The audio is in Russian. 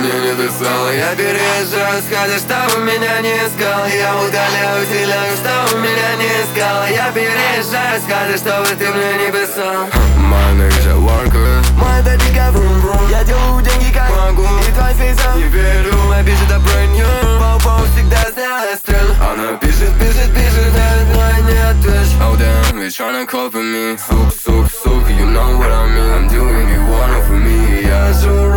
мне не писала. Я переезжаю, скажешь, чтобы меня не искал. Я удаляю, уделяю, что у меня не искала. Я переезжаю, скажешь, чтобы ты мне не писал. My nigga worker, мой дадика врум-врум. Я делаю деньги как могу, и твой фейсом не верю. Она пишет о броню, пау-пау всегда сделай стрелу. Она пишет, но не отвечу. Oh damn, you're tryna call for me. Сук, you know what I mean. I'm doing it one for me. Я жру